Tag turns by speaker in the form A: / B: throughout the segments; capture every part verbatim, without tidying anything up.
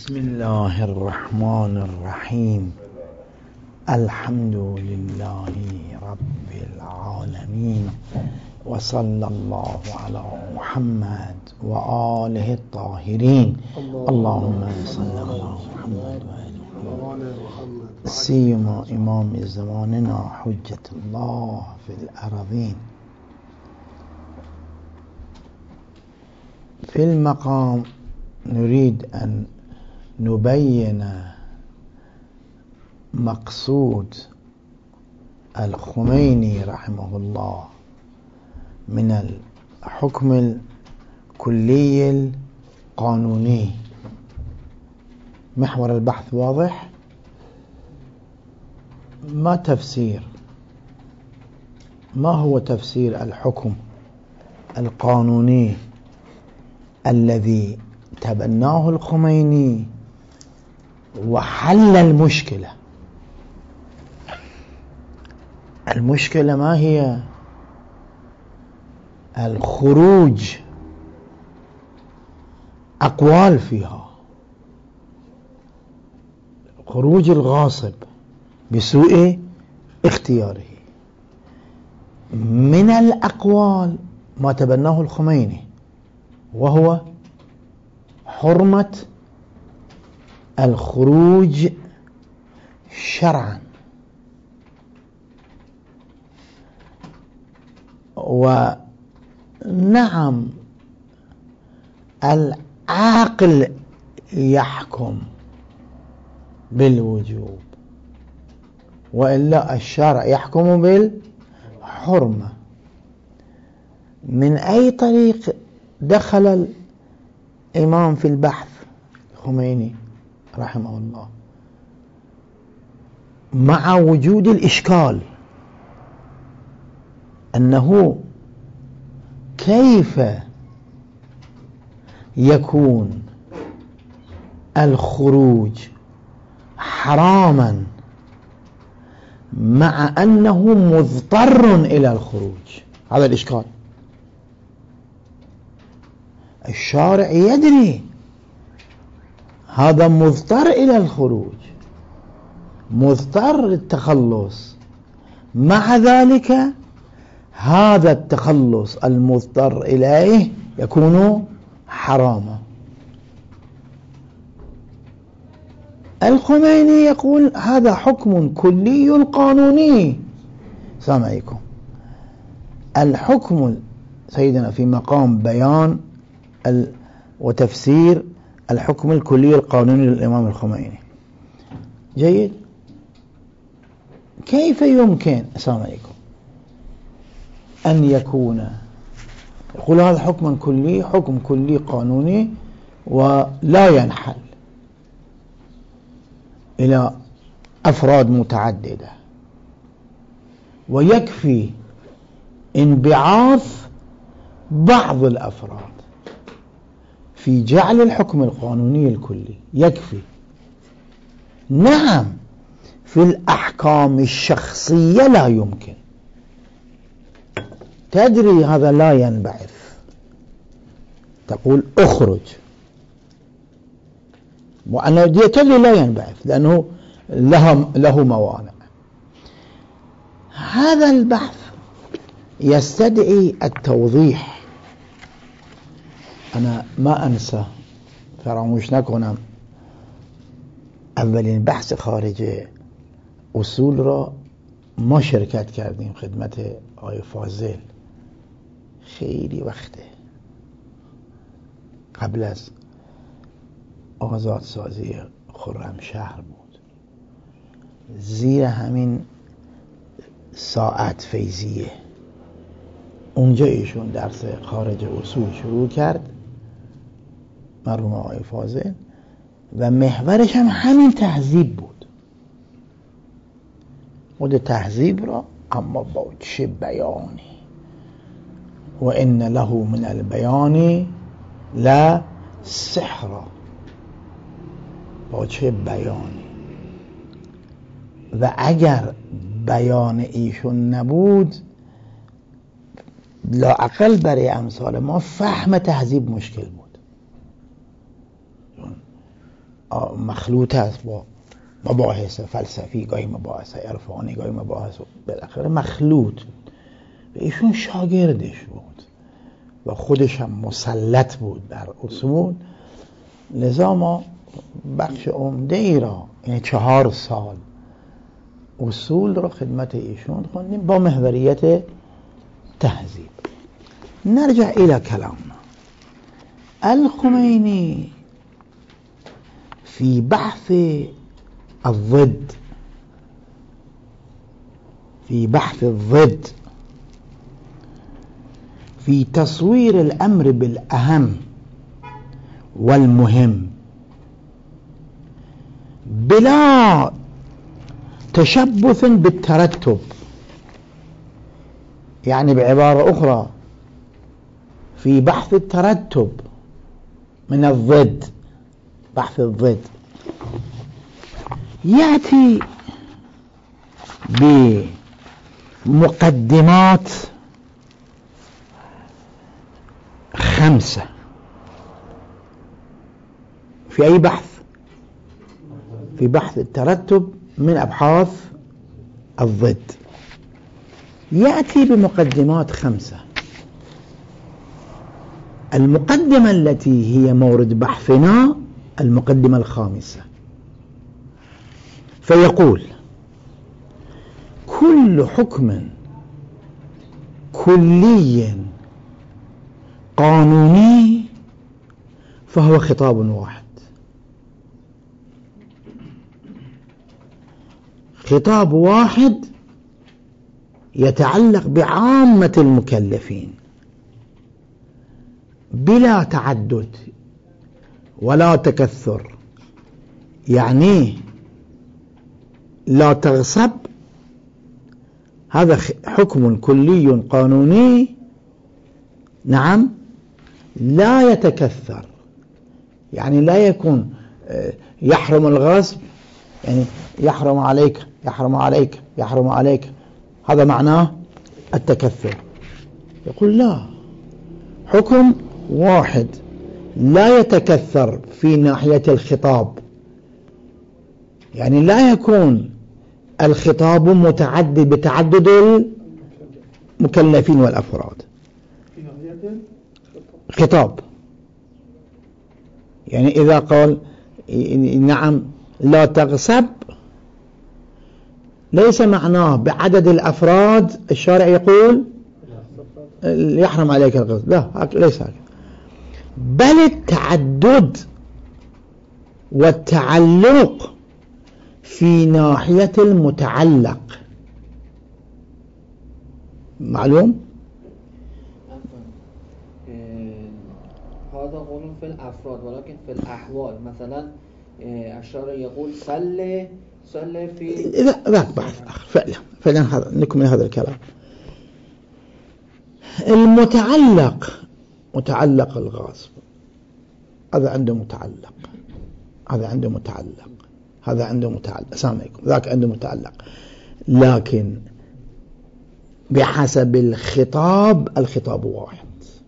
A: بسم الله الرحمن الرحيم. الحمد لله رب العالمين، وصلى الله على محمد وآله الطاهرين. اللهم صل على محمد وآل محمد سيما إمام زماننا حجة الله في الأرضين. في المقام نريد أن نبين مقصود الخميني رحمه الله من الحكم الكلي القانوني. محور البحث واضح؟ ما تفسير ما هو تفسير الحكم القانوني الذي تبناه الخميني وحل المشكلة؟ المشكلة ما هي؟ الخروج، أقوال فيها، خروج الغاصب بسوء اختياره. من الأقوال ما تبناه الخميني وهو حرمة الخروج شرعا، ونعم العاقل يحكم بالوجوب، وإلا الشرع يحكم بالحرمة. من أي طريق دخل الإمام في البحث الخميني رحمه الله مع وجود الإشكال أنه كيف يكون الخروج حراما مع أنه مضطر إلى الخروج؟ هذا الإشكال. الشارع يدري هذا مضطر إلى الخروج، مضطر للتخلص، مع ذلك هذا التخلص المضطر إليه يكون حراما. الخميني يقول هذا حكم كلي قانوني. السلام عليكم. الحكم سيدنا في مقام بيان وتفسير الحكم الكلي القانوني للإمام الخميني. جيد. كيف يمكن السلام عليكم أن يكون يقول هذا حكم كلي، حكم كلي قانوني ولا ينحل إلى أفراد متعددة، ويكفي انبعاث بعض الأفراد في جعل الحكم القانوني الكلي، يكفي. نعم في الأحكام الشخصية لا يمكن. تدري هذا لا ينبعث، تقول اخرج، وأنا تدري لا ينبعث لأنه له, له موانع. هذا البحث يستدعي التوضيح. أنا ما أنسى، فراموش نکنم، اولین بحث خارج اصول را ما شرکت کردیم خدمت آقای فاضل، خیلی وقته، قبل از آزادسازی خرمشهر بود. زیر همین ساعت فیضیه اونجا ایشون درس خارج اصول شروع کرد، مرحوم آقای فاضل، و محورش هم همین تهذیب بود. خود تهذیب را اما با چه بیانی، و ان له من البیان لا سحرا، با چه بیانی. و اگر بیان ایشون نبود لااقل برای امثال ما فهم تهذیب مشکل بود. مخلوطة با مباحث فلسفی، گاهی مباحث عرفانی، گاهی مباحث بالاخره مخلوط. ایشون شاگردش بود و خودش هم مسلط بود بر اصول، لذا ما بخش عمده ای را، یعنی چهار سال اصول را خدمت ایشون خوندیم با محوریت تهذیب. نرجع الى كلامنا. الخمینی في بحث الضد في بحث الضد في تصوير الأمر بالأهم والمهم بلا تشبث بالترتب، يعني بعبارة أخرى في بحث الترتب من الضد، بحث الضد، يأتي بمقدمات خمسة في أي بحث؟ في بحث الترتب من أبحاث الضد. يأتي بمقدمات خمسة. المقدمة التي هي مورد بحثنا المقدمة الخامسة، فيقول: كل حكم كلي قانوني فهو خطاب واحد. خطاب واحد يتعلق بعامة المكلفين بلا تعدد ولا تكثر، يعني لا تغصب. هذا حكم كلي قانوني، نعم، لا يتكثر، يعني لا يكون يحرم الغصب، يعني يحرم عليك يحرم عليك يحرم عليك، هذا معناه التكثر. يقول لا، حكم واحد لا يتكثر في ناحية الخطاب، يعني لا يكون الخطاب متعدد بتعدد المكلفين والأفراد. خطاب يعني إذا قال نعم لا تغصب، ليس معناه بعدد الأفراد الشارع يقول يحرم عليك الغصب، لا، ليس هكذا، بل التعدد والتعلق في ناحية المتعلق. معلوم؟
B: هذا قول في الأفراد، ولكن في الأحوال مثلا الشارع يقول صلي صلي في
A: ذاك بحث آخر. فعلا فعلا هذا نكمل هذا الكلام. المتعلق، متعلق الغاصب، هذا عنده متعلق، هذا عنده متعلق، هذا عنده متعلق، السلام عليكم، ذاك عنده متعلق، لكن بحسب الخطاب الخطاب واحد،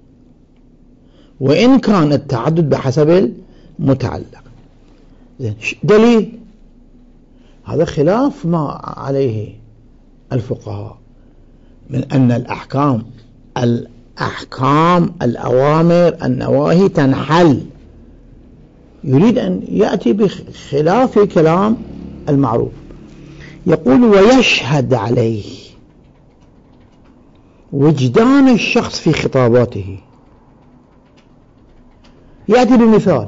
A: وإن كان التعدد بحسب المتعلق. دليل هذا خلاف ما عليه الفقهاء من أن الأحكام الأحكام الأوامر النواهي تنحل، يريد أن يأتي بخلاف كلام المعروف. يقول: ويشهد عليه وجدان الشخص في خطاباته. يأتي بمثال،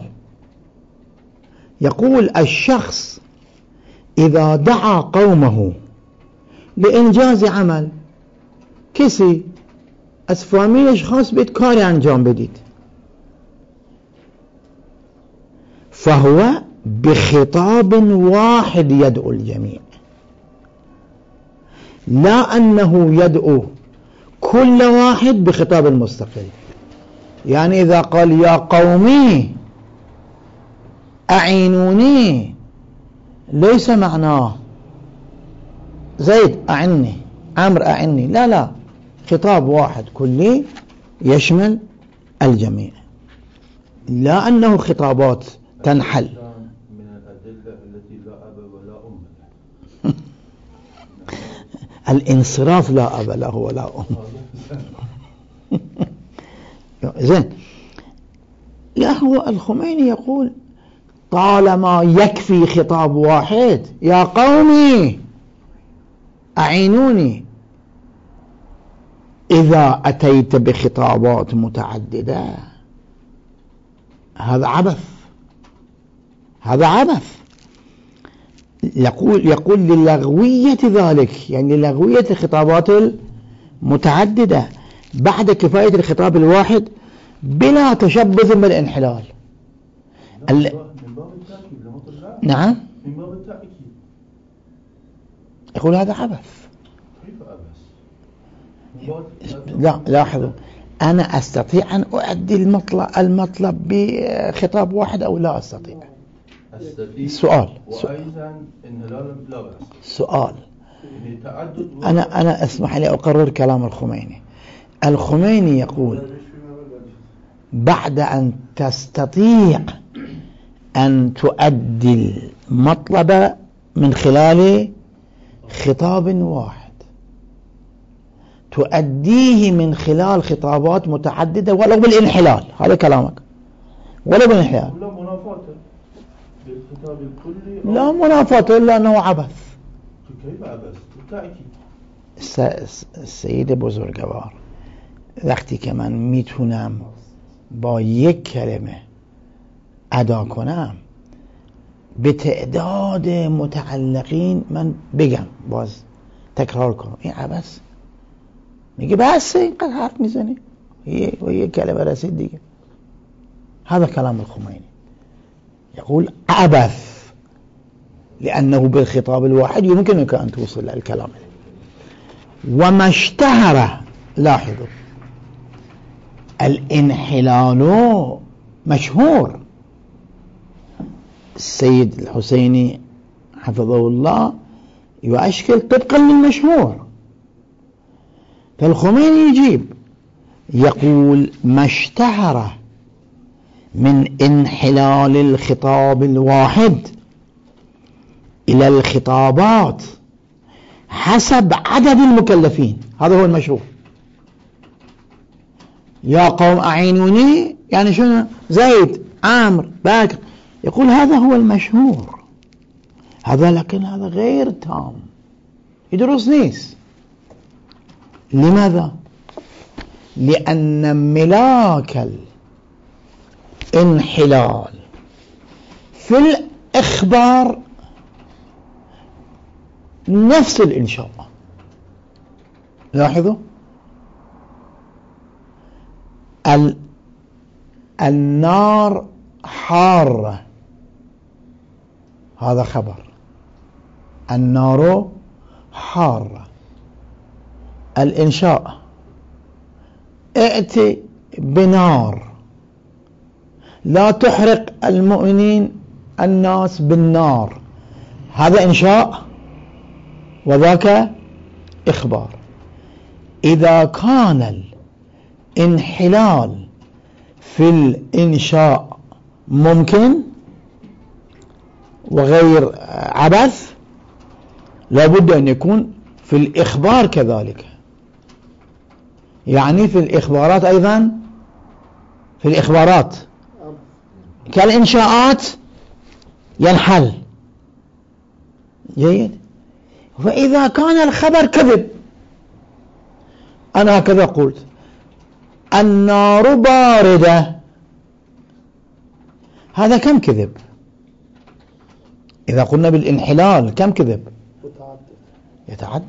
A: يقول: الشخص إذا دعا قومه لإنجاز عمل، کسی از فامیلش خواست بید کاری انجام بدید، فهو بخطاب واحد يدعو الجميع، لا أنه يدعو كل واحد بخطاب مستقل. يعني إذا قال يا قومي أعينوني، ليس معناه زيد أعني، عمرو أعني، لا لا، خطاب واحد كلي يشمل الجميع، لا أنه خطابات تنحل.
B: من
A: الانصراف لا أب له ولا أم. زين، لا هو الخميني يقول طالما يكفي خطاب واحد يا قومي أعينوني، إذا أتيت بخطابات متعددة هذا عبث، هذا عبث. يقول يقول للغوية ذلك، يعني للغوية الخطابات المتعددة بعد كفاية الخطاب الواحد بلا تشبث بالانحلال.
C: من باب التأكيد.
A: نعم،
C: من باب التأكيد.
A: يقول هذا عبث.
C: كيف عبث؟
A: لا لاحظوا، أنا أستطيع أن أؤدي المطلب المطلب بخطاب واحد أو لا أستطيع؟ سؤال.
C: وأيضا انحلال لا بأس.
A: سؤال. أنا أنا اسمح لي أقرر كلام الخميني. الخميني يقول بعد أن تستطيع أن تؤدي المطلب من خلال خطاب واحد، تؤديه من خلال خطابات متعددة ولو بالانحلال، هذا كلامك، ولو بالانحلال.
C: لا منافاة بالخطاب الكلي.
A: لا منافاة إلا أنه عبث.
C: كيف عبث؟ بالتأكيد.
A: السيد بزرگوار وقتی که من میتونم با یک کلمه ادا کنم به تعداد متعلقین من بگم، باز تکرار کنم، این عبث. میگه بس اینقدر حرف میزنی و یک کلمه رسید دیگه. هذا كلام الخميني، يقول عبث لأنه بالخطاب الواحد يمكنك أن توصل الكلام. وما اشتهر، لاحظوا الانحلال مشهور. السيد الحسيني حفظه الله يؤشكل طبقا للمشهور، فالخميني يجيب يقول ما اشتهر من انحلال الخطاب الواحد إلى الخطابات حسب عدد المكلفين، هذا هو المشهور. يا قوم أعينوني يعني شنو؟ زيد، عامر، باكر، يقول هذا هو المشهور. هذا لكن هذا غير تام، يدرس نيس. لماذا؟ لأن ملاك الانحلال في الإخبار نفس الإنشاء. لاحظوا ال... النار حارة، هذا خبر، النار حارة. الإنشاء ائتي بنار لا تحرق المؤمنين الناس بالنار، هذا إنشاء وذاك إخبار. إذا كان الانحلال في الإنشاء ممكن وغير عبث، لابد أن يكون في الإخبار كذلك. يعني في الإخبارات أيضا، في الإخبارات كالإنشاءات ينحل. جيد. فإذا كان الخبر كذب، أنا هكذا قلت النار باردة، هذا كم كذب؟ إذا قلنا بالانحلال كم كذب؟ يتعدد،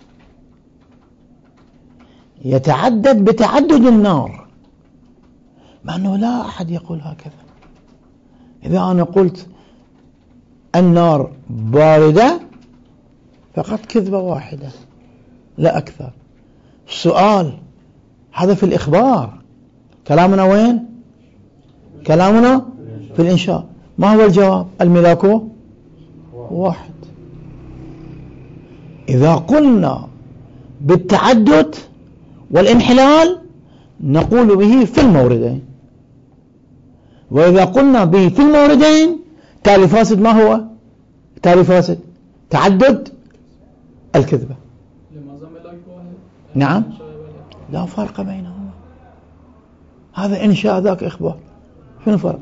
A: يتعدد بتعدد النار، مع أنه لا أحد يقول هكذا. إذا أنا قلت النار باردة فقط كذبة واحدة لا أكثر. السؤال هذا في الإخبار، كلامنا وين؟ كلامنا في الإنشاء. ما هو الجواب؟ الملاك واحد. إذا قلنا بالتعدد والانحلال نقول به في الموردين، وإذا قلنا به في الموردين تالي فاسد. ما هو تالي فاسد؟ تعدد الكذبة. نعم، لا فرق بينهما، هذا إنشاء ذاك إخبار، شنو فرق؟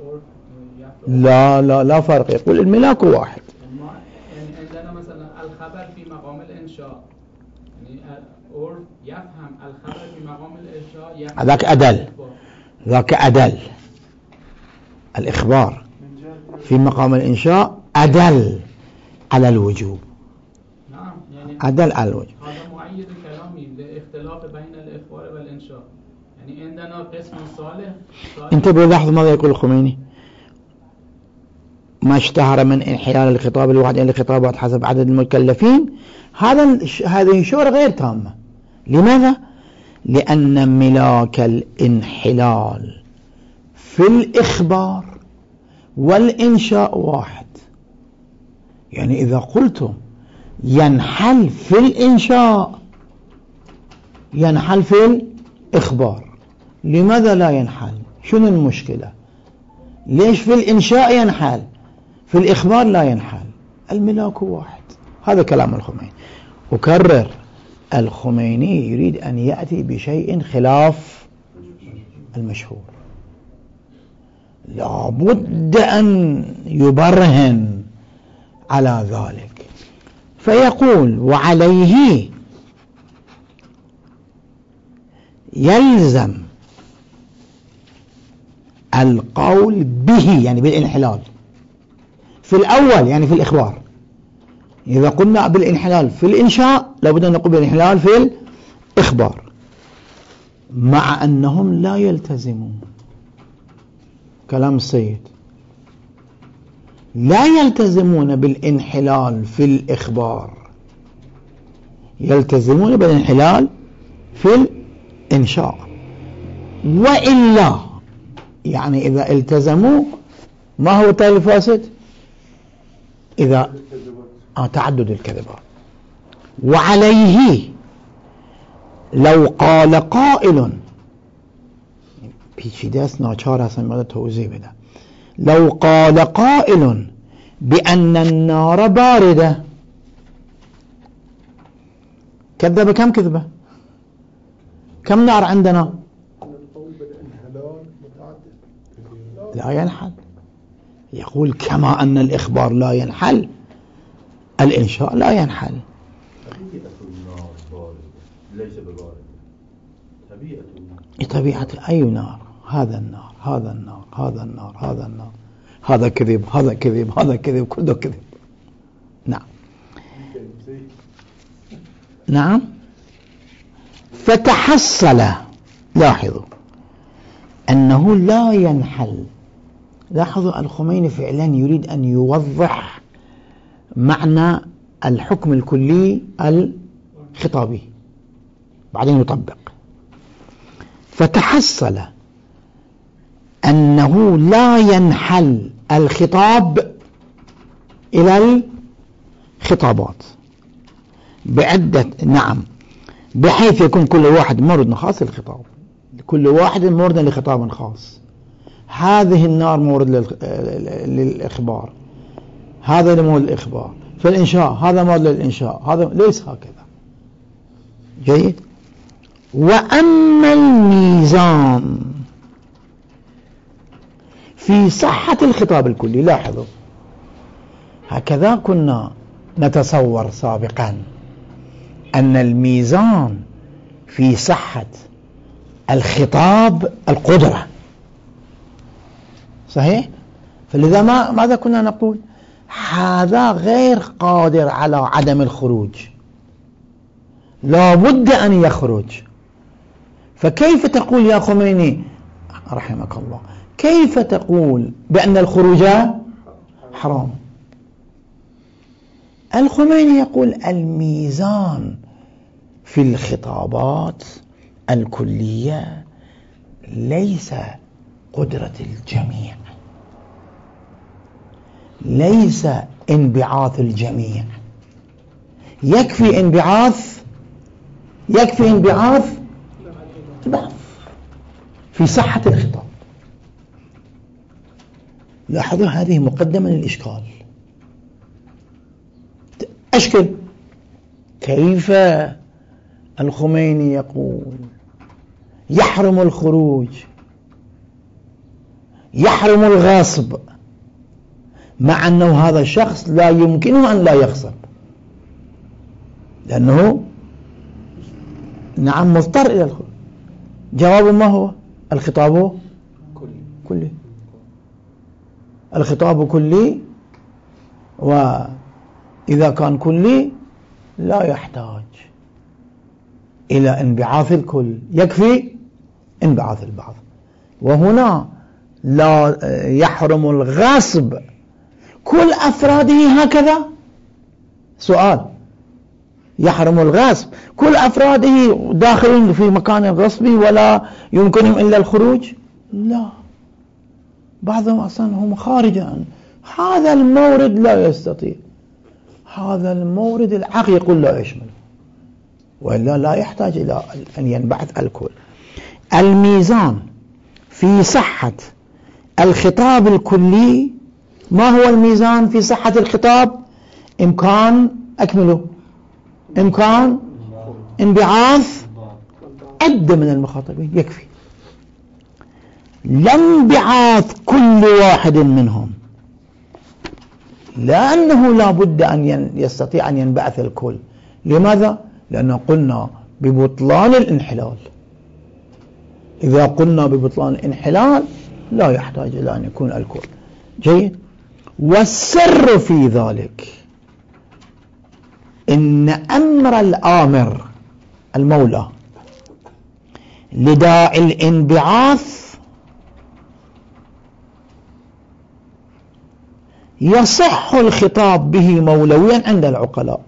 A: لا لا لا فرق، يقول الملاك واحد.
D: يعني عندنا مثلا الخبر في مقام الإنشاء، يعني العرف يفهم الخبر في مقام الإنشاء،
A: ذاك أدل، ذاك أدل الإخبار في مقام الإنشاء أدل على الوجوب.
D: نعم، يعني
A: أدل على الوجوب.
D: هذا مؤيد كلامي لاختلاف بين الإخبار والإنشاء. يعني عندنا قسم صالح.
A: انتبهوا لاحظوا ماذا يقول الخميني: ما اشتهر من انحلال الخطاب الواحد إلى الخطابات حسب عدد المكلفين، هذا هذه شورى غير تامة. لماذا؟ لأن ملاك الانحلال في الإخبار والإنشاء واحد. يعني إذا قلتم ينحل في الإنشاء ينحل في الإخبار، لماذا لا ينحل؟ شنو المشكلة؟ ليش في الإنشاء ينحل في الإخبار لا ينحل؟ الملاك واحد. هذا كلام الخميني. أكرر، الخميني يريد أن يأتي بشيء خلاف المشهور، لابد أن يبرهن على ذلك، فيقول: وعليه يلزم القول به، يعني بالانحلال في الأول، يعني في الإخبار. إذا قلنا بالانحلال في الإنشاء لابد أن نقول بالانحلال في الإخبار، مع أنهم لا يلتزمون. كلام السيد، لا يلتزمون بالانحلال في الإخبار، يلتزمون بالانحلال في الإنشاء. وإلا يعني إذا التزموا ما هو التالي الفاسد؟ إذا آه تعدد الكذبات. وعليه لو قال قائل، بيشي داس ناچار هستن ماذا توضیح بده، لو قال قائل بأن النار باردة، كذب كم كذبة؟ كم نار عندنا؟ لا ينحل. يقول كما أن الإخبار لا ينحل الإنشاء لا ينحل.
C: طبيعة النار باردة ليس بباردة، طبيعة النار.
A: طبيعة أي نار؟ هذا النار، هذا النار، هذا النار، هذا النار، هذا كذب، هذا كذب، هذا كذب، كله كذب. نعم نعم. فتحصل، لاحظوا أنه لا ينحل. لاحظوا الخميني فعلا يريد أن يوضح معنى الحكم الكلي الخطابي، بعدين يطبق. فتحصل أنه لا ينحل الخطاب إلى الخطابات بعدة، نعم، بحيث يكون كل واحد مورد خاص للخطاب، كل واحد مورد لخطاب خاص. هذه النار مورد للإخبار، هذا مورد للإخبار. في الإنشاء هذا مورد للإنشاء، هذا ليس هكذا. جيد. وأما الميزان في صحة الخطاب الكلي، لاحظوا هكذا كنا نتصور سابقا أن الميزان في صحة الخطاب القدرة، صحيح؟ فلذا ما ماذا كنا نقول؟ هذا غير قادر على عدم الخروج، لا بد أن يخرج. فكيف تقول يا خميني رحمك الله، كيف تقول بأن الخروج حرام؟ الخميني يقول الميزان في الخطابات الكلية ليس قدرة الجميع، ليس انبعاث الجميع، يكفي انبعاث يكفي انبعاث البعض في صحة الخطاب. لاحظوا هذه مقدمة للإشكال. أشكل كيف الخميني يقول يحرم الخروج، يحرم الغصب، مع أنه هذا الشخص لا يمكنه أن لا يغصب، لأنه نعم مضطر إلى الخروج. جواب ما هو؟ الخطاب كلي، الخطاب كلي، وإذا كان كلي لا يحتاج إلى انبعاث الكل، يكفي انبعاث البعض. وهنا لا يحرم الغصب كل أفراده هكذا. سؤال: يحرم الغصب كل أفراده داخلين في مكان الغصب ولا يمكنهم إلا الخروج؟ لا، بعضهم أصلا هم خارجا. هذا المورد لا يستطيع، هذا المورد العقل يقول لا يشمل، وإلا لا يحتاج إلى أن ينبعث الكل. الميزان في صحة الخطاب الكلي، ما هو الميزان في صحة الخطاب؟ إمكان أكمله إمكان انبعاث عدة من المخاطبين، يكفي. لا انبعاث كل واحد منهم، لأنه لا بد أن يستطيع أن ينبعث الكل. لماذا؟ لأنه قلنا ببطلان الانحلال. إذا قلنا ببطلان الانحلال لا يحتاج إلى أن يكون الكل. جيد. والسر في ذلك إن أمر الآمر المولى لداعي الانبعاث يصح الخطاب به مولويا عند العقلاء،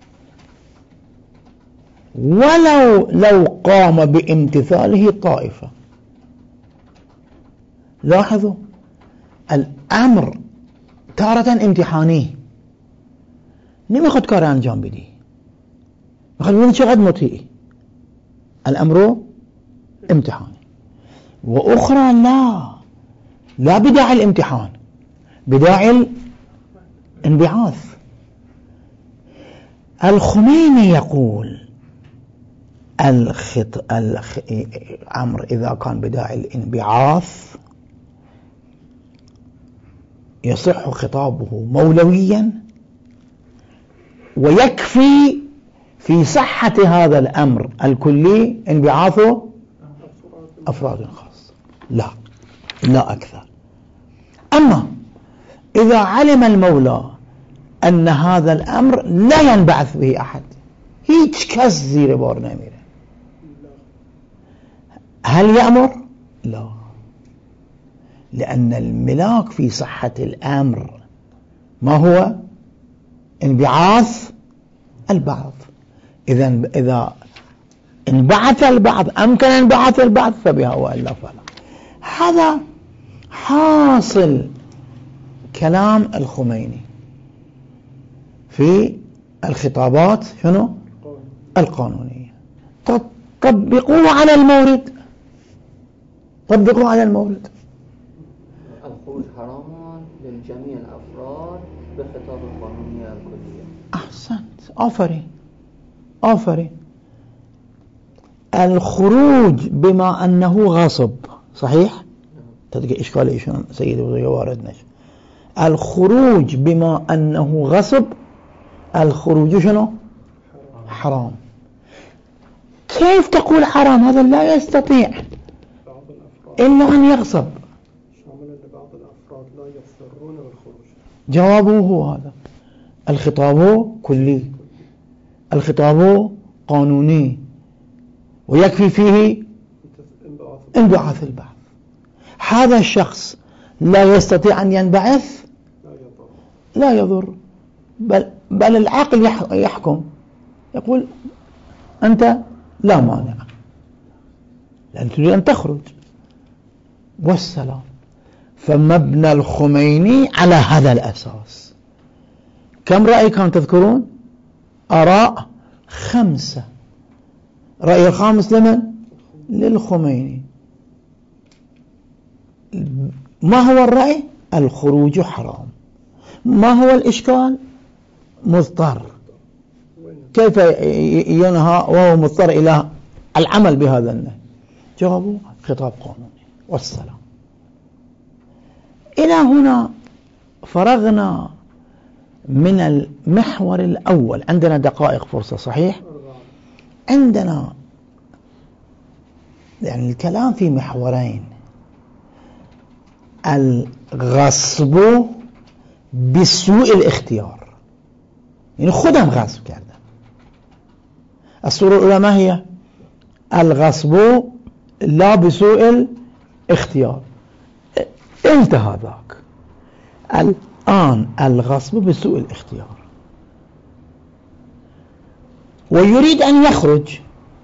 A: ولو لو قام بامتثاله طائفة. لاحظوا الأمر تارة امتحاني، نمیخواد کار انجام بدی، میخواد ببینی چقدر مطیعی. الأمر امتحاني. وأخرى لا لا بداعي الامتحان، بداعي الانبعاث. الخميني يقول الخط... الخ... الأمر إذا كان بداعي الانبعاث يصح خطابه مولويا، ويكفي في صحة هذا الأمر الكلي انبعاث أفراد خاص، لا لا أكثر. أما إذا علم المولى أن هذا الأمر لا ينبعث به أحد، هيج كس زير بار نميره، هل يأمر؟ لا، لأن الملاك في صحة الأمر ما هو؟ انبعاث البعض. إذا إذا انبعث البعض أمكن انبعاث البعض فبها وإلا فلا. هذا حاصل كلام الخميني في الخطابات شنو؟ القانونية. طبقوه على المورد، طبقوه على المورد.
B: الخروج حرام للجميع الأفراد بخطاب القانونية الكلية.
A: أحسنت، آفرين آفرين. الخروج بما أنه غصب صحيح؟ تدقى إشكال إيشان سيد وضي واردناش. الخروج بما أنه غصب، الخروج شنو؟ حرام. كيف تقول حرام؟ هذا لا يستطيع إلا أن يغصب.
E: شامل لبعض الأفراد لا يضطرون بالخروج.
A: جوابه هو هذا. الخطاب كلي، الخطاب قانوني، ويكفي فيه انبعاث البعض. هذا الشخص لا يستطيع أن ينبعث، لا يضر، بل, بل العقل يحكم، يقول أنت لا مانع لأن تريد أن تخرج، والسلام. فمبنى الخميني على هذا الأساس. كم رأي كانوا تذكرون؟ آراء خمسة. رأي الخامس لمن؟ للخميني. ما هو الرأي؟ الخروج حرام. ما هو الإشكال؟ مضطر. كيف ينهى وهو مضطر إلى العمل بهذا النهي؟ جوابه خطاب قانوني والسلام. إلى هنا فرغنا من المحور الأول. عندنا دقائق فرصة صحيح؟ عندنا يعني الكلام في محورين: الغصب بسوء الاختيار، يعني خودم غصب کردن. الصورة الأولى ما هي؟ الغصب لا بسوء الاختيار، انتهى ذاك. الآن الغصب بسوء الاختيار ويريد أن يخرج.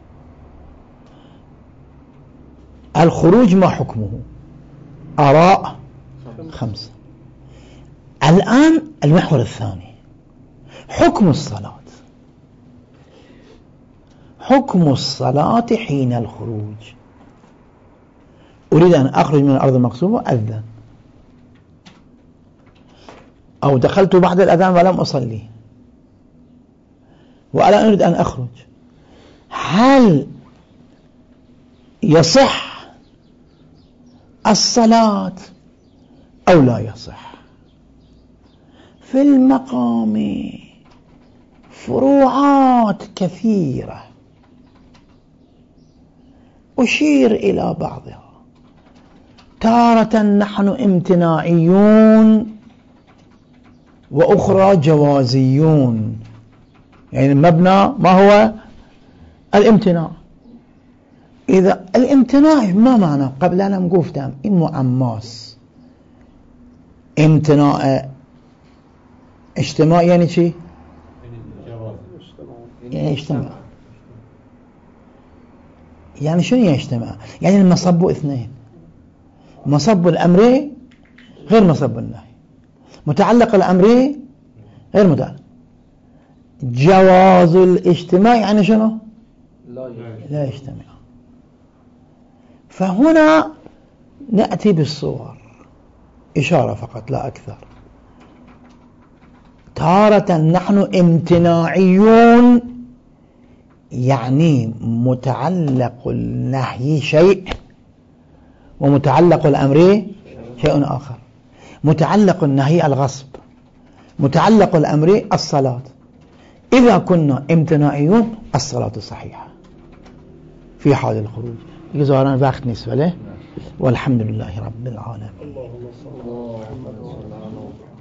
A: الخروج ما حكمه؟ آراء خمسة. الآن المحور الثاني: حكم الصلاة. حكم الصلاة حين الخروج. أريد أن أخرج من الأرض المغصوبة، أذن، أو دخلت بعد الأذان ولم أصلي وألا أريد أن أخرج، هل يصح الصلاة أو لا يصح؟ في المقام فروعات كثيرة أشير إلى بعضها. تارة نحن امتناعيون وأخرى جوازيون، يعني المبنى ما هو؟ الامتناع. إذا الامتناع ما معنى؟ قبل أن نقول إن معماس امتناع اجتماع يعني شيء؟ يعني اجتماع. يعني شنو يجتمع؟ يعني المصب اثنين: مصب الأمر غير مصب النهي، متعلق الأمر غير متعلق. جواز الاجتماع يعني شنو؟ لا يجتمع. فهنا نأتي بالصور، إشارة فقط لا أكثر. تارة نحن امتناعيون، يعني متعلق النهي شيء ومتعلق الأمر شيء آخر. متعلق النهي الغصب، متعلق الأمر الصلاة. إذا كنا امتناعيون الصلاة صحيحة في حال الخروج. يزورنا وقت نسبة له. والحمد لله رب العالمين.